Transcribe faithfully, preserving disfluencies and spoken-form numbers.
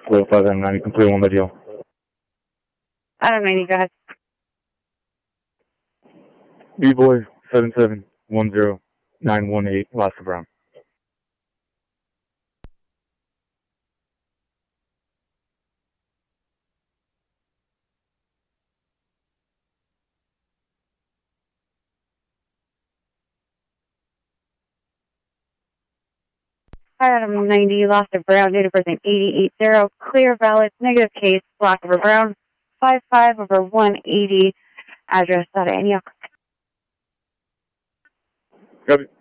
Flow five M ninety, complete one by deal. Adam ninety, go ahead. B-Boy seven seven one zero nine one eight, Alaska Brown. Hi, Adam ninety, lost of Brown, date of birth in eighty eighty, clear, valid, negative case, block over Brown, five five over one eighty, address out of Antioch. Copy.